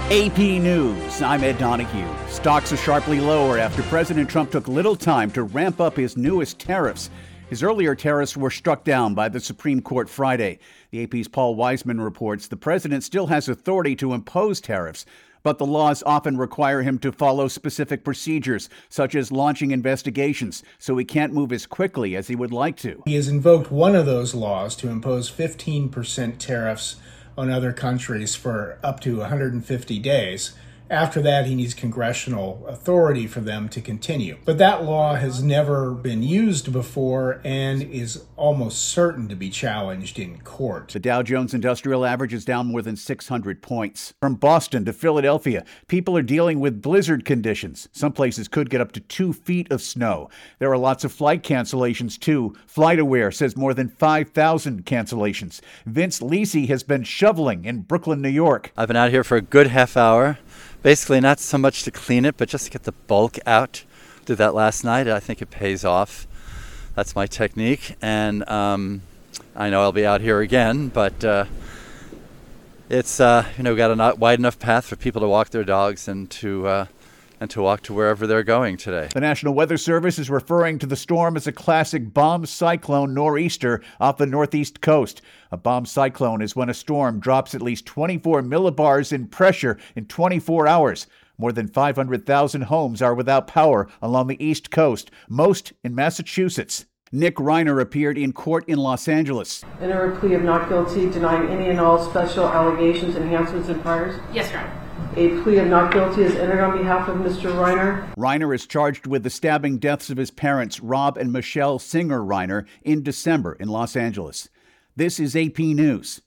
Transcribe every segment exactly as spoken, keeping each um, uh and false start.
A P News, I'm Ed Donahue. Stocks are sharply lower after President Trump took little time to ramp up his newest tariffs. His earlier tariffs were struck down by the Supreme Court Friday. The A P's Paul Wiseman reports the president still has authority to impose tariffs, but the laws often require him to follow specific procedures, such as launching investigations, so he can't move as quickly as he would like to. He has invoked one of those laws to impose fifteen percent tariffs on other countries for up to one hundred fifty days. After that, he needs congressional authority for them to continue. But that law has never been used before and is almost certain to be challenged in court. The Dow Jones Industrial Average is down more than six hundred points. From Boston to Philadelphia, people are dealing with blizzard conditions. Some places could get up to two feet of snow. There are lots of flight cancellations, too. FlightAware says more than five thousand cancellations. Vince Lisi has been shoveling in Brooklyn, New York. I've been out here for a good half hour. Basically, not so much to clean it, but just to get the bulk out. Did that last night. I think it pays off. That's my technique. And um, I know I'll be out here again, but uh, it's, uh, you know, we've got a not wide enough path for people to walk their dogs and to uh, and to walk to wherever they're going today. The National Weather Service is referring to the storm as a classic bomb cyclone nor'easter off the northeast coast. A bomb cyclone is when a storm drops at least twenty-four millibars in pressure in twenty-four hours. More than five hundred thousand homes are without power along the East Coast, most in Massachusetts. Nick Reiner appeared in court in Los Angeles. Enter a plea of not guilty, denying any and all special allegations, enhancements, and priors? Yes, Your Honor. A plea of not guilty is entered on behalf of Mister Reiner. Reiner is charged with the stabbing deaths of his parents, Rob and Michelle Singer Reiner, in December in Los Angeles. This is A P News.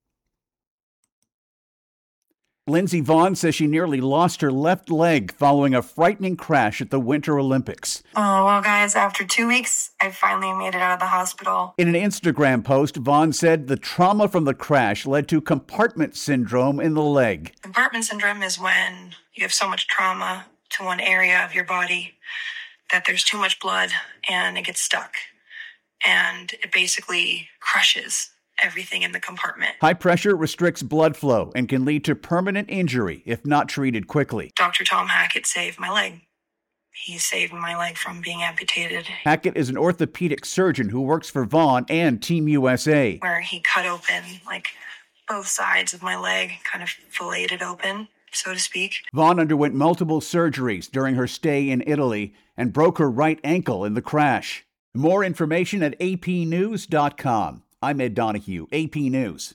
Lindsey Vonn says she nearly lost her left leg following a frightening crash at the Winter Olympics. Oh, well, guys, after two weeks, I finally made it out of the hospital. In an Instagram post, Vonn said the trauma from the crash led to compartment syndrome in the leg. Compartment syndrome is when you have so much trauma to one area of your body that there's too much blood and it gets stuck. And it basically crushes everything in the compartment. High pressure restricts blood flow and can lead to permanent injury if not treated quickly. Doctor Tom Hackett saved my leg. He saved my leg from being amputated. Hackett is an orthopedic surgeon who works for Vonn and Team U S A. Where he cut open, like, both sides of my leg, kind of filleted open, so to speak. Vonn underwent multiple surgeries during her stay in Italy and broke her right ankle in the crash. More information at A P news dot com. I'm Ed Donahue, A P News.